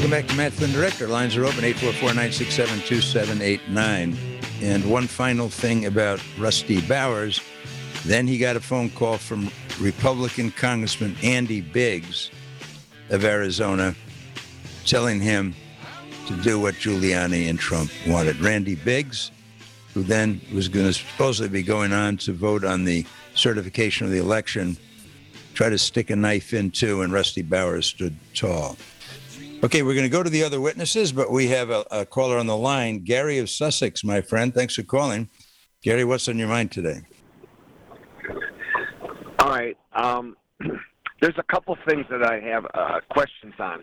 Welcome back to Matt Flynn Director. Lines are open, 844-967-2789. And one final thing about Rusty Bowers. Then he got a phone call from Republican Congressman Andy Biggs of Arizona telling him to do what Giuliani and Trump wanted. Randy Biggs, who then was going to supposedly be going on to vote on the certification of the election, tried to stick a knife in too, and Rusty Bowers stood tall. Okay, we're going to go to the other witnesses, but we have a caller on the line. Gary of Sussex, my friend. Thanks for calling. Gary, what's on your mind today? All right. There's a couple things that I have questions on.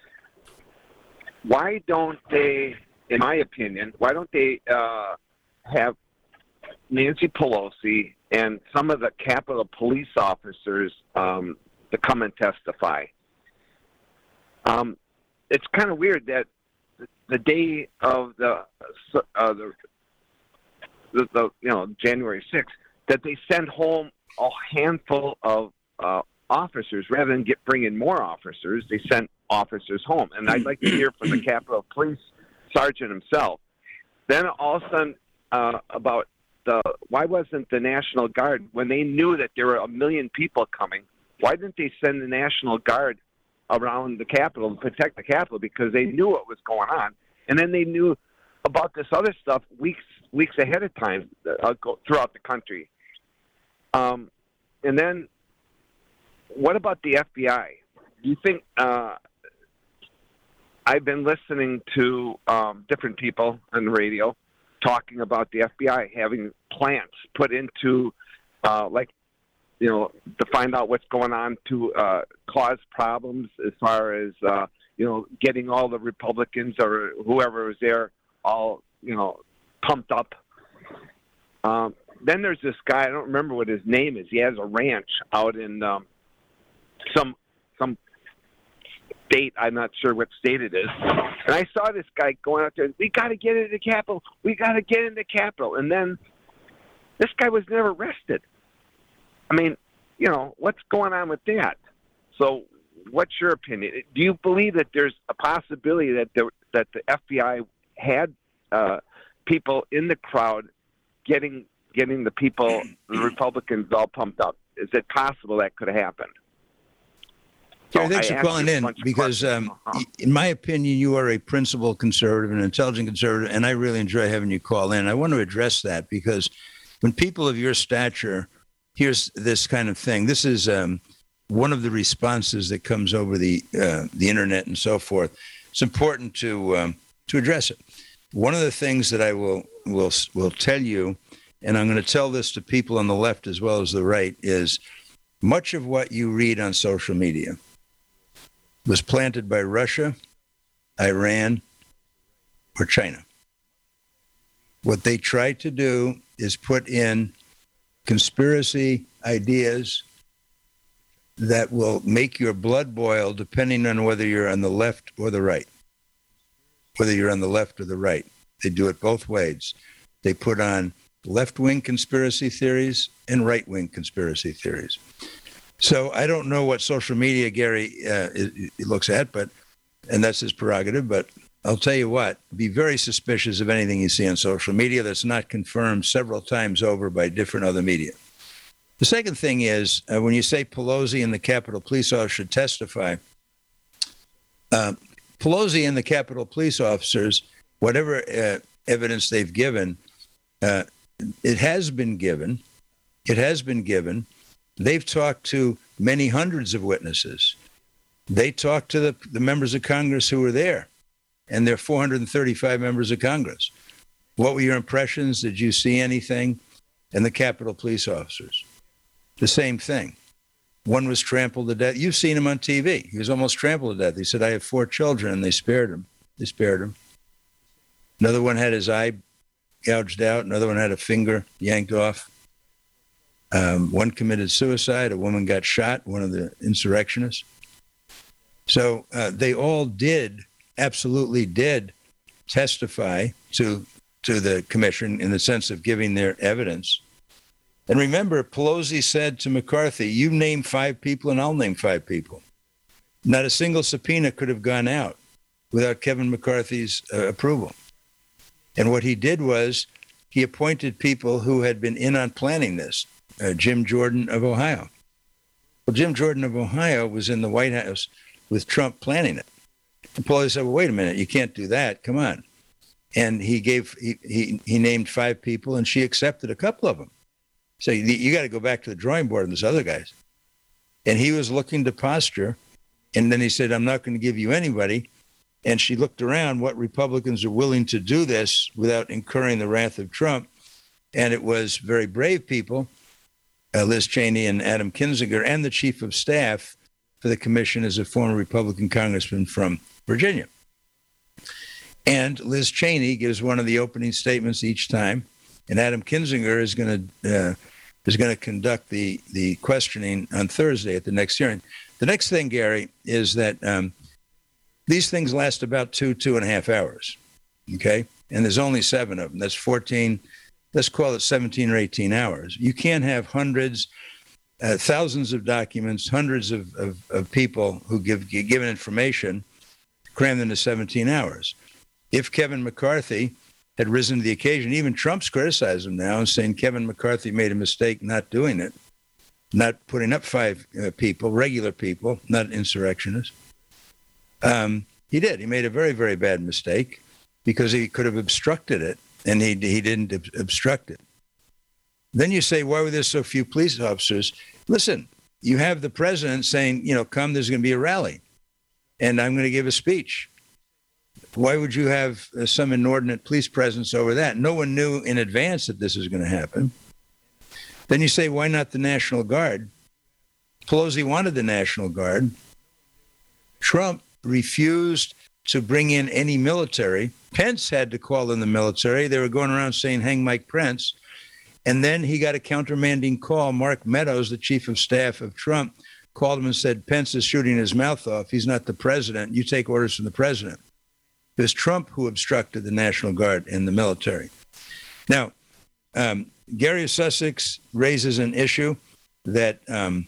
Why don't they, in my opinion, have Nancy Pelosi and some of the Capitol Police officers to come and testify? It's kind of weird that the day of the January 6th, that they send home a handful of officers rather than bring in more officers. They sent officers home, and I'd like to hear from the Capitol Police Sergeant himself. Then all of a sudden, about why wasn't the National Guard, when they knew that there were 1 million people coming, why didn't they send the National Guard around the Capitol to protect the Capitol? Because they knew what was going on, and then they knew about this other stuff weeks ahead of time throughout the country. And then, what about the FBI? Do you think? I've been listening to different people on the radio talking about the FBI having plants put into, to find out what's going on to cause problems as far as, getting all the Republicans or whoever was there all, pumped up. Then there's this guy, I don't remember what his name is. He has a ranch out in some state. I'm not sure what state it is. And I saw this guy going out there, we got to get into the Capitol. We got to get in the Capitol. And then this guy was never arrested. I mean, what's going on with that? So what's your opinion? Do you believe that there's a possibility that the FBI had people in the crowd getting the people, the Republicans, all pumped up? Is it possible that could have happened? Gary, thanks for calling in, because in my opinion, you are a principled conservative, an intelligent conservative, and I really enjoy having you call in. I want to address that because when people of your stature hears this kind of thing, this is one of the responses that comes over the internet and so forth. It's important to address it. One of the things that I will tell you, and I'm going to tell this to people on the left as well as the right, is much of what you read on social media was planted by Russia, Iran, or China. What they try to do is put in conspiracy ideas that will make your blood boil depending on whether you're on the left or the right. Whether you're on the left or the right. They do it both ways. They put on left-wing conspiracy theories and right-wing conspiracy theories. So I don't know what social media Gary looks at, and that's his prerogative, but I'll tell you what, be very suspicious of anything you see on social media that's not confirmed several times over by different other media. The second thing is, when you say Pelosi and the Capitol Police officer should testify, Pelosi and the Capitol Police officers, whatever evidence they've given, it has been given. They've talked to many hundreds of witnesses. They talked to the members of Congress who were there, and there are 435 members of Congress. What were your impressions? Did you see anything? And the Capitol Police officers, the same thing. One was trampled to death. You've seen him on TV. He was almost trampled to death. He said, I have 4 children, and they spared him. Another one had his eye gouged out. Another one had a finger yanked off. One committed suicide. A woman got shot, one of the insurrectionists. So they all absolutely did testify to the commission in the sense of giving their evidence. And remember, Pelosi said to McCarthy, you name 5 people and I'll name 5 people. Not a single subpoena could have gone out without Kevin McCarthy's approval. And what he did was he appointed people who had been in on planning this. Jim Jordan of Ohio. Well, Jim Jordan of Ohio was in the White House with Trump planning it. And Pelosi said, well, wait a minute, you can't do that. Come on. And he named 5 people, and she accepted a couple of them. So you got to go back to the drawing board on those other guys. And he was looking to posture. And then he said, I'm not going to give you anybody. And she looked around what Republicans are willing to do this without incurring the wrath of Trump. And it was very brave people, Liz Cheney and Adam Kinzinger, and the chief of staff for the commission is a former Republican congressman from Virginia. And Liz Cheney gives one of the opening statements each time. And Adam Kinzinger is going to conduct the questioning on Thursday at the next hearing. The next thing, Gary, is that these things last about 2.5 hours, okay? And there's only 7 of them. That's 14, let's call it 17 or 18 hours. You can't have hundreds, thousands of documents, hundreds of people who given information crammed into 17 hours. If Kevin McCarthy had risen to the occasion, even Trump's criticized him now and saying Kevin McCarthy made a mistake not doing it, not putting up 5 people, regular people, not insurrectionists. He did. He made a very, very bad mistake because he could have obstructed it, and he didn't obstruct it. Then you say, why were there so few police officers? Listen, you have the president saying, come, there's going to be a rally, and I'm going to give a speech. Why would you have some inordinate police presence over that? No one knew in advance that this was going to happen. Then you say, why not the National Guard? Pelosi wanted the National Guard. Trump refused to bring in any military. Pence had to call in the military. They were going around saying, hang Mike Pence. And then he got a countermanding call. Mark Meadows, the chief of staff of Trump, called him and said, Pence is shooting his mouth off. He's not the president. You take orders from the president. It was Trump who obstructed the National Guard and the military. Now, Gary of Sussex raises an issue that the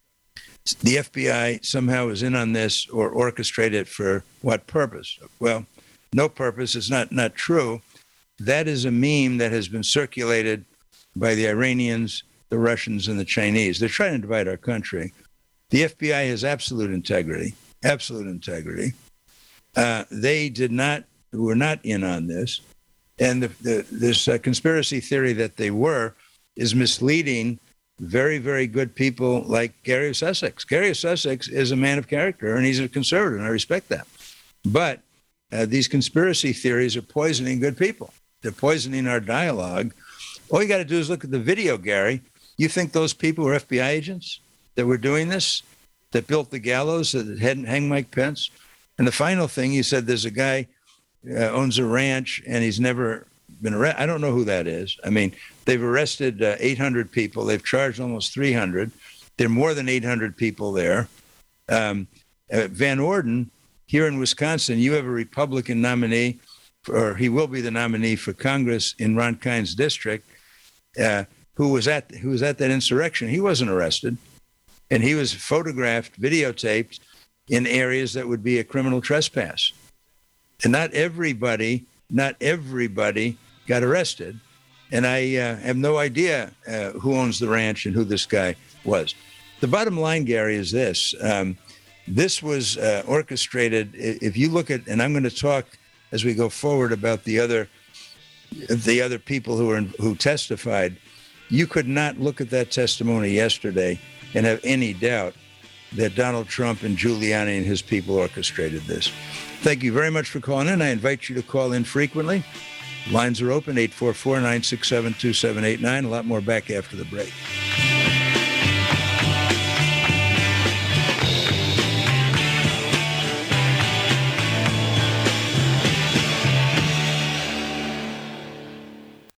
FBI somehow is in on this or orchestrated it for what purpose? Well, no purpose. It's not true. That is a meme that has been circulated by the Iranians, the Russians, and the Chinese. They're trying to divide our country. The FBI has absolute integrity, absolute integrity. They were not in on this. And this conspiracy theory that they were is misleading very, very good people like Gary of Sussex. Gary of Sussex is a man of character, and he's a conservative, and I respect that. But these conspiracy theories are poisoning good people. They're poisoning our dialogue. All you got to do is look at the video, Gary. You think those people were FBI agents that were doing this, that built the gallows, that hadn't hang Mike Pence? And the final thing, you said there's a guy owns a ranch and he's never been arrested. I don't know who that is. I mean, they've arrested 800 people. They've charged almost 300. There are more than 800 people there. Van Orden, here in Wisconsin, you have a Republican nominee, or he will be the nominee for Congress in Ron Kind's district, who was at that insurrection. He wasn't arrested, and he was photographed, videotaped in areas that would be a criminal trespass. And not everybody got arrested. And I have no idea who owns the ranch and who this guy was. The bottom line, Gary, is this. This was orchestrated. If you look at, and I'm going to talk as we go forward about the other people who testified, you could not look at that testimony yesterday and have any doubt that Donald Trump and Giuliani and his people orchestrated this. Thank you very much for calling in. I invite you to call in frequently. Lines are open, 844-967-2789. A lot more back after the break.